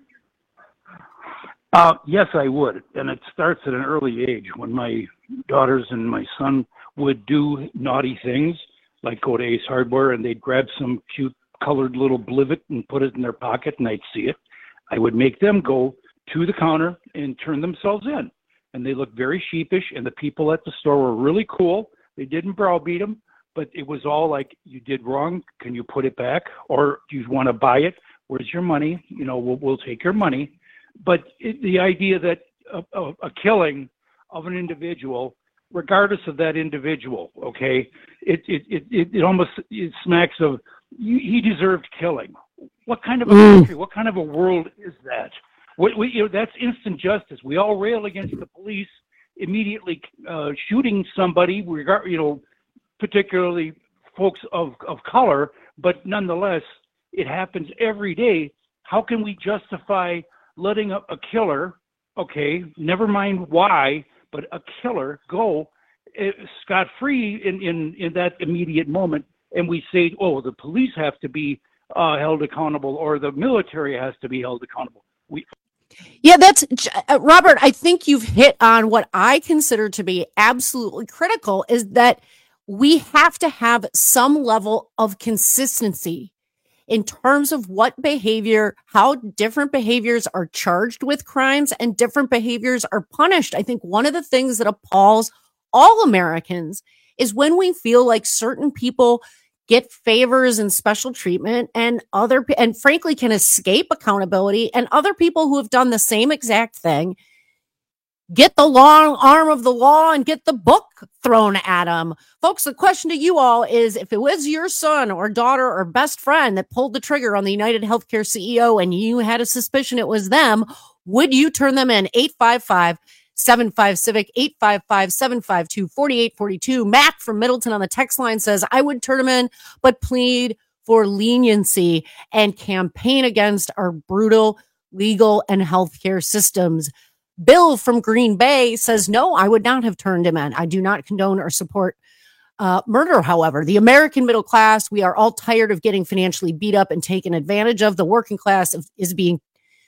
Uh, yes, I would. And it starts at an early age when my daughters and my son would do naughty things, like go to Ace Hardware and they'd grab some cute colored little blivet and put it in their pocket and I'd see it. I would make them go to the counter and turn themselves in. And they looked very sheepish, and the people at the store were really cool. They didn't browbeat them, but it was all like, you did wrong. Can you put it back? Or do you want to buy it? Where's your money? You know, we'll, we'll take your money. But it, the idea that a, a, a killing of an individual, regardless of that individual, okay, it it it, it, it almost it smacks of you, he deserved killing. What kind of a Mm. country? What kind of a world is that? We, we, you know, that's instant justice. We all rail against the police immediately uh, shooting somebody, regard, you know, particularly folks of of color. But nonetheless, it happens every day. How can we justify letting a, a killer, okay, never mind why, but a killer go uh, scot-free in, in, in that immediate moment, and we say, oh, the police have to be uh, held accountable or the military has to be held accountable. We Yeah, that's uh, Robert. I think you've hit on what I consider to be absolutely critical is that we have to have some level of consistency in terms of what behavior, how different behaviors are charged with crimes and different behaviors are punished. I think one of the things that appalls all Americans is when we feel like certain people get favors and special treatment and other, and frankly can escape accountability, and other people who have done the same exact thing get the long arm of the law and get the book thrown at them. Folks, the question to you all is, if it was your son or daughter or best friend that pulled the trigger on the United Healthcare C E O and you had a suspicion it was them, would you turn them in? eight five five, seven five, CIVIC, eight five five, seven five two, four eight four two. Matt from Middleton on the text line says, I would turn them in, but plead for leniency and campaign against our brutal legal and healthcare systems. Bill from Green Bay says, no, I would not have turned him in. I do not condone or support uh, murder. However, the American middle class, we are all tired of getting financially beat up and taken advantage of. The working class of, is being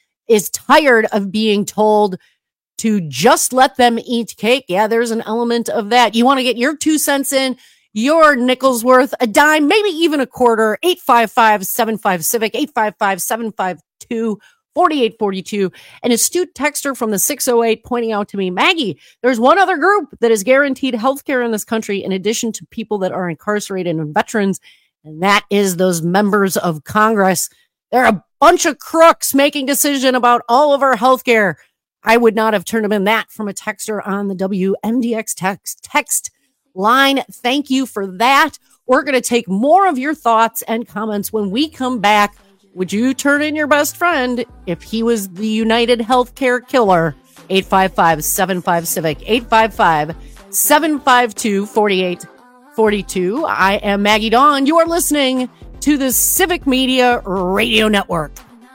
is tired of being told to just let them eat cake. Yeah, there's an element of that. You want to get your two cents in, your nickel's worth, a dime, maybe even a quarter. eight five five, seven five, CIVIC, eight five five, seven five two, four eight four two. An astute texter from the six oh eight pointing out to me, Maggie, there's one other group that is guaranteed health care in this country in addition to people that are incarcerated and veterans, and that is those members of Congress. They're a bunch of crooks making decision about all of our health care. I would not have turned them in. That from a texter on the W M D X text text line. Thank you for that. We're going to take more of your thoughts and comments when we come back. Would you turn in your best friend if he was the United Healthcare killer? eight five five, seven five, CIVIC, eight five five, seven five two, four eight four two. I am Maggie Dawn. You are listening to the Civic Media Radio Network.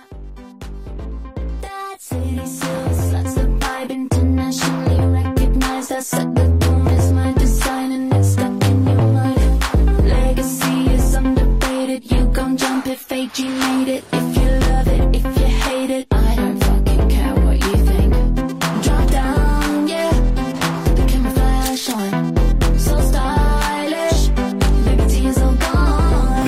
Jump if A G made it. If you love it, if you hate it, I don't fucking care what you think.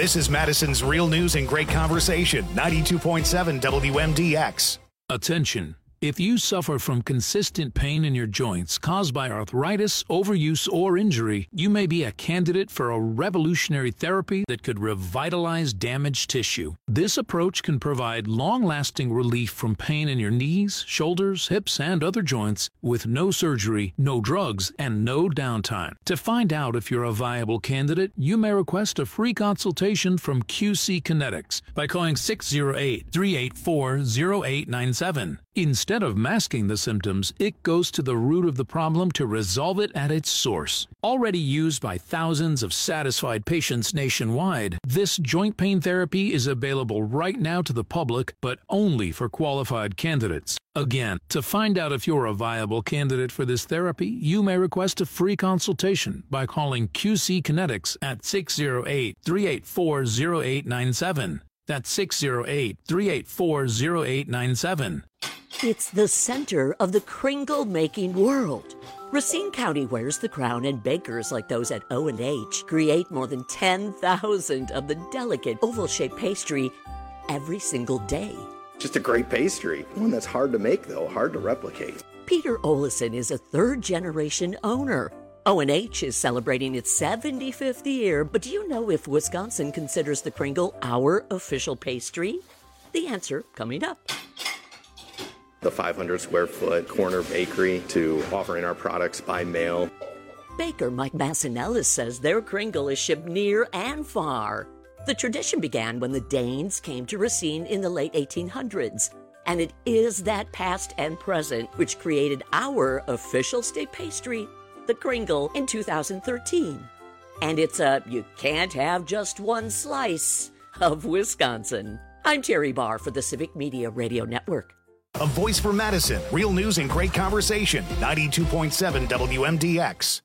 This is Madison's Real News and Great Conversation, ninety-two point seven W M D X. Attention. If you suffer from consistent pain in your joints caused by arthritis, overuse, or injury, you may be a candidate for a revolutionary therapy that could revitalize damaged tissue. This approach can provide long-lasting relief from pain in your knees, shoulders, hips, and other joints with no surgery, no drugs, and no downtime. To find out if you're a viable candidate, you may request a free consultation from Q C Kinetics by calling six oh eight, three eight four, oh eight nine seven. Instead of masking the symptoms, it goes to the root of the problem to resolve it at its source. Already used by thousands of satisfied patients nationwide, this joint pain therapy is available right now to the public, but only for qualified candidates. Again, to find out if you're a viable candidate for this therapy, you may request a free consultation by calling Q C Kinetics at six oh eight, three eight four, oh eight nine seven. That's six oh eight, three eight four, oh eight nine seven. It's the center of the Kringle-making world. Racine County wears the crown, and bakers like those at O and H create more than ten thousand of the delicate oval-shaped pastry every single day. Just a great pastry. One that's hard to make, though, hard to replicate. Peter Olison is a third-generation owner. O and H is celebrating its seventy-fifth year, but do you know if Wisconsin considers the Kringle our official pastry? The answer coming up. The five hundred square foot corner bakery to offering our products by mail. Baker Mike Massinellis says their Kringle is shipped near and far. The tradition began when the Danes came to Racine in the late eighteen hundreds, and it is that past and present which created our official state pastry, the Kringle, in two thousand thirteen. And it's a you can't have just one slice of Wisconsin. I'm Terry Barr for the Civic Media Radio Network. A voice for Madison. Real news and great conversation. ninety-two point seven W M D X.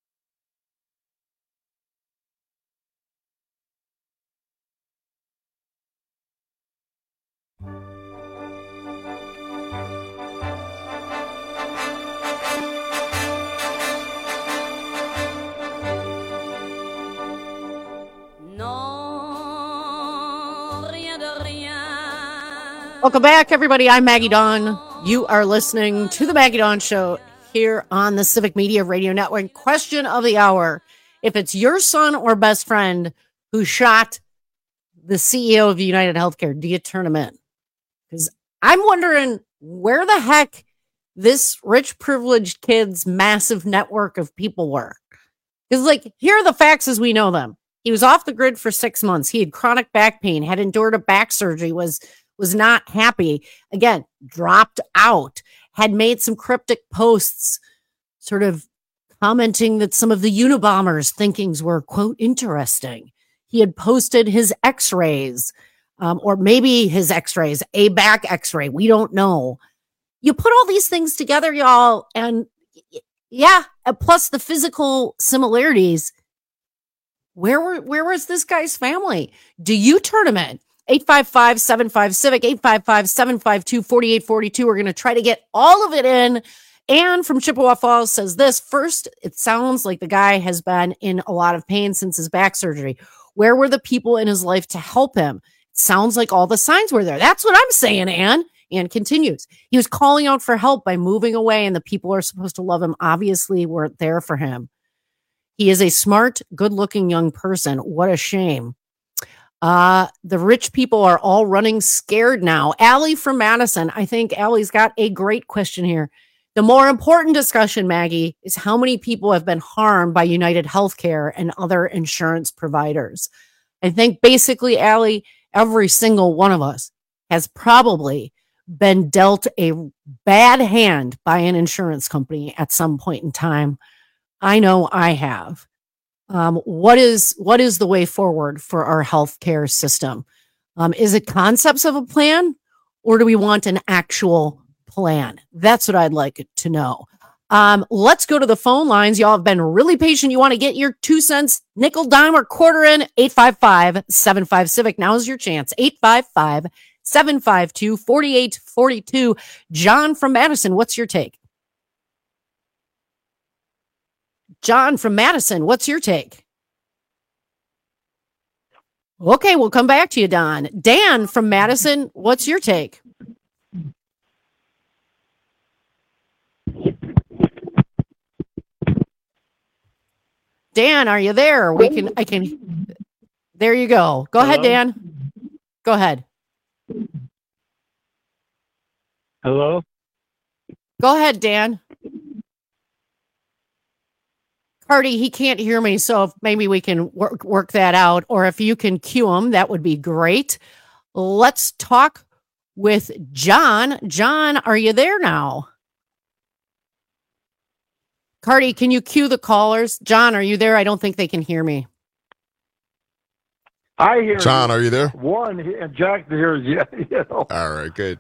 Welcome back, everybody. I'm Maggie Dawn. You are listening to the Maggie Dawn Show here on the Civic Media Radio Network. Question of the hour. If it's your son or best friend who shot the C E O of United Healthcare, do you turn him in? Because I'm wondering where the heck this rich, privileged kid's massive network of people were. Because, like, here are the facts as we know them. He was off the grid for six months. He had chronic back pain, had endured a back surgery, was was not happy. Again, dropped out, had made some cryptic posts, sort of commenting that some of the Unabombers' thinkings were, quote, interesting. He had posted his x-rays, um, or maybe his x-rays, a back x-ray. We don't know. You put all these things together, y'all, and yeah, plus the physical similarities. Where were, where was this guy's family? Do you turn him in? eight five five, seven five, civic, eight five five, seven five two, four eight four two. We're going to try to get all of it in. And from Chippewa Falls says this. First, it sounds like the guy has been in a lot of pain since his back surgery. Where were the people in his life to help him? It sounds like all the signs were there. That's what I'm saying, Ann. Ann continues. He was calling out for help by moving away, and the people who are supposed to love him obviously weren't there for him. He is a smart, good-looking young person. What a shame. Uh, the rich people are all running scared now. Allie from Madison. I think Allie's got a great question here. The more important discussion, Maggie, is how many people have been harmed by United Healthcare and other insurance providers. I think basically, Allie, every single one of us has probably been dealt a bad hand by an insurance company at some point in time. I know I have. Um, what is what is the way forward for our healthcare system? Um, is it concepts of a plan, or do we want an actual plan? That's what I'd like to know. Um, let's go to the phone lines. Y'all have been really patient. You want to get your two cents, nickel, dime, or quarter in? eight five five, seven five, civic. Now is your chance. eight five five, seven five two, four eight four two. John from Madison, what's your take? John from Madison, what's your take? Okay, we'll come back to you, Don. Dan from Madison, what's your take? Dan, are you there? We can, I can, there you go. Go Hello? ahead, Dan. Go ahead. Hello? Go ahead, Dan. Cardi, he can't hear me, so if maybe we can work, work that out, or if you can cue him, that would be great. Let's talk with John. John, are you there now? Cardi, can you cue the callers? John, are you there? I don't think they can hear me. I hear John, you. Are you there? One, and Jack hears you. you know. All right, good.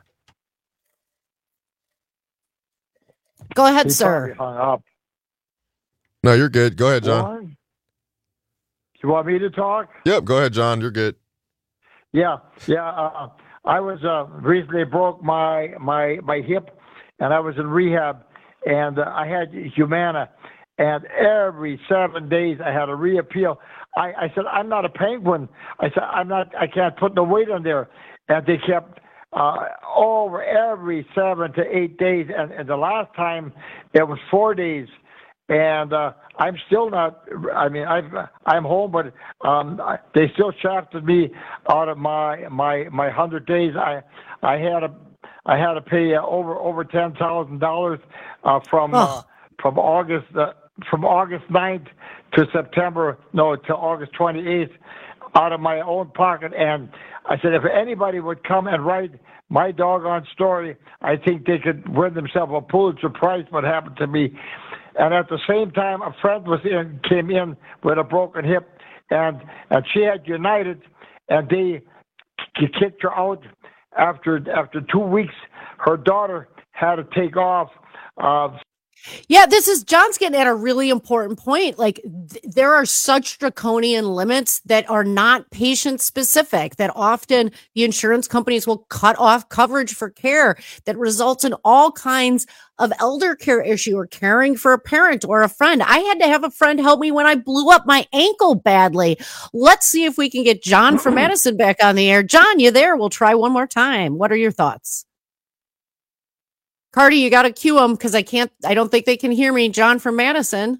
Go ahead, he sir. Hung up. No, you're good. Go ahead, John. One. You want me to talk? Yep, go ahead, John. You're good. Yeah, yeah. Uh, I was uh, recently broke my my my hip, and I was in rehab, and uh, I had Humana, and every seven days I had a reappeal. I, I said, I'm not a penguin. I said, I'm not. I can't put no weight on there, and they kept uh, over every seven to eight days, and, and the last time it was four days. And uh, I'm still not. I mean, I've, I'm home, but um, they still shafted me out of my my my hundred days. I I had a I had to pay uh, over over ten thousand dollars uh, from oh. uh, from August uh, from August ninth to September no to August twenty-eighth out of my own pocket. And I said, if anybody would come and write my doggone story, I think they could win themselves a Pulitzer Prize. What happened to me? And at the same time, a friend was in, came in with a broken hip, and and she had United, and they kicked her out after after two weeks. Her daughter had to take off. Uh, Yeah, this is John's getting at a really important point. Like th- there are such draconian limits that are not patient specific, that often the insurance companies will cut off coverage for care that results in all kinds of elder care issue or caring for a parent or a friend. I had to have a friend help me when I blew up my ankle badly. Let's see if we can get John from Madison back on the air. John, you there? We'll try one more time. What are your thoughts? Cardi, you got to cue them because I can't, I don't think they can hear me. John from Madison.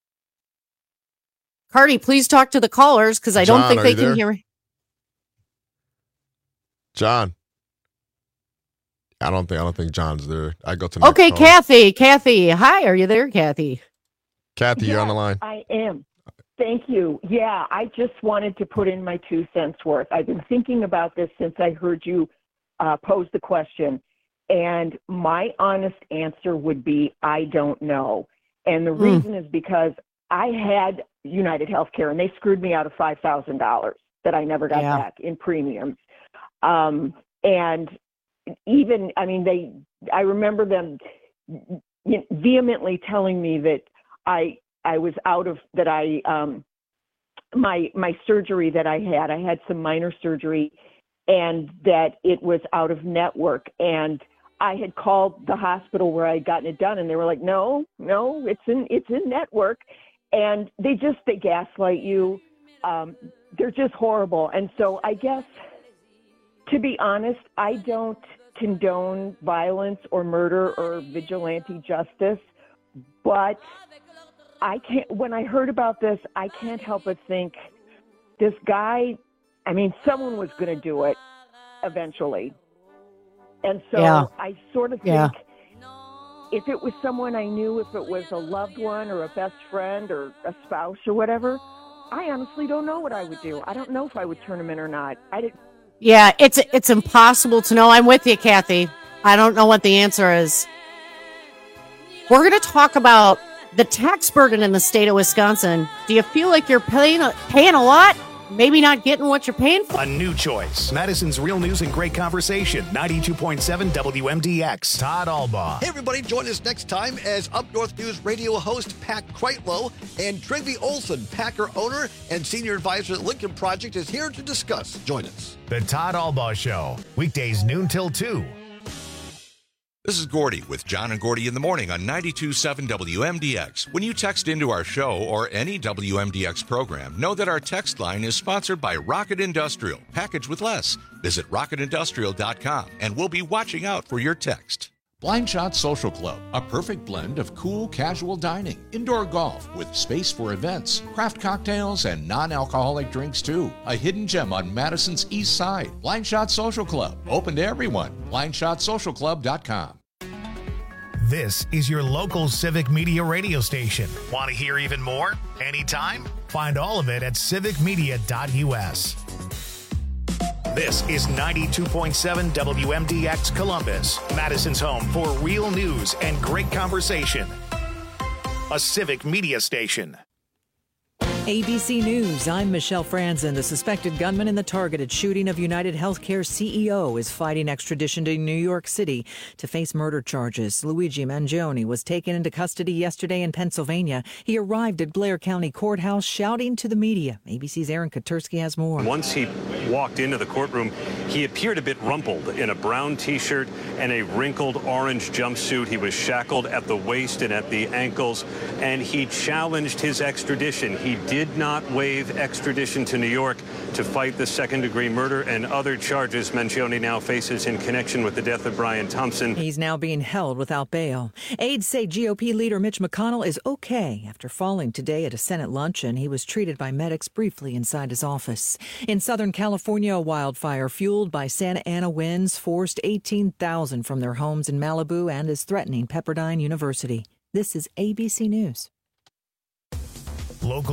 Cardi, please talk to the callers because I John, don't think they can there? hear me. John. I don't think, I don't think John's there. I go to the Okay, next call. Kathy, Kathy. Hi, are you there, Kathy? Kathy, you're Yes, on the line. I am. Thank you. Yeah, I just wanted to put in my two cents worth. I've been thinking about this since I heard you uh, pose the question. And my honest answer would be, I don't know. And the mm. reason is because I had United Healthcare, and they screwed me out of five thousand dollars that I never got yeah. back in premiums. Um, and even, I mean, they, I remember them vehemently telling me that I, I was out of, that I, um, my, my surgery that I had, I had some minor surgery, and that it was out of network. And I had called the hospital where I had gotten it done, and they were like, no, no, it's in, it's in network. And they just, they gaslight you. Um, they're just horrible. And so I guess, to be honest, I don't condone violence or murder or vigilante justice, but I can't, when I heard about this, I can't help but think this guy, I mean, someone was going to do it eventually. And so yeah. I sort of think yeah. if it was someone I knew, if it was a loved one or a best friend or a spouse or whatever, I honestly don't know what I would do. I don't know if I would turn him in or not. I didn't. Yeah, it's it's impossible to know. I'm with you, Kathy. I don't know what the answer is. We're going to talk about the tax burden in the state of Wisconsin. Do you feel like you're paying paying a lot? Maybe not getting what you're paying for? A new choice. Madison's Real News and Great Conversation. ninety-two point seven W M D X. Todd Albaugh. Hey, everybody. Join us next time as Up North News radio host Pat Kreitlow and Trygve Olson, Packer owner and senior advisor at Lincoln Project, is here to discuss. Join us. The Todd Albaugh Show. Weekdays noon till two. This is Gordy with John and Gordy in the morning on ninety-two point seven W M D X. When you text into our show or any W M D X program, know that our text line is sponsored by Rocket Industrial. Package with less. Visit rocket industrial dot com and we'll be watching out for your text. Blind Shot Social Club, a perfect blend of cool, casual dining, indoor golf with space for events, craft cocktails, and non-alcoholic drinks too. A hidden gem on Madison's East Side. Blind Shot Social Club, open to everyone. blind shot social club dot com. This is your local Civic Media radio station. Want to hear even more? Anytime? Find all of it at civic media dot U S. This is ninety-two point seven W M D X Columbus, Madison's home for real news and great conversation. A Civic Media station. A B C News, I'm Michelle Franzen. The suspected gunman in the targeted shooting of United Healthcare C E O is fighting extradition to New York City to face murder charges. Luigi Mangione was taken into custody yesterday in Pennsylvania. He arrived at Blair County Courthouse shouting to the media. A B C's Aaron Katersky has more. Once he walked into the courtroom, he appeared a bit rumpled in a brown T-shirt and a wrinkled orange jumpsuit. He was shackled at the waist and at the ankles, and he challenged his extradition. He did not waive extradition to New York to fight the second-degree murder and other charges Mangione now faces in connection with the death of Brian Thompson. He's now being held without bail. Aides say G O P leader Mitch McConnell is okay after falling today at a Senate luncheon. He was treated by medics briefly inside his office. In Southern California, a wildfire fueled by Santa Ana winds forced eighteen thousand from their homes in Malibu and is threatening Pepperdine University. This is A B C News. Local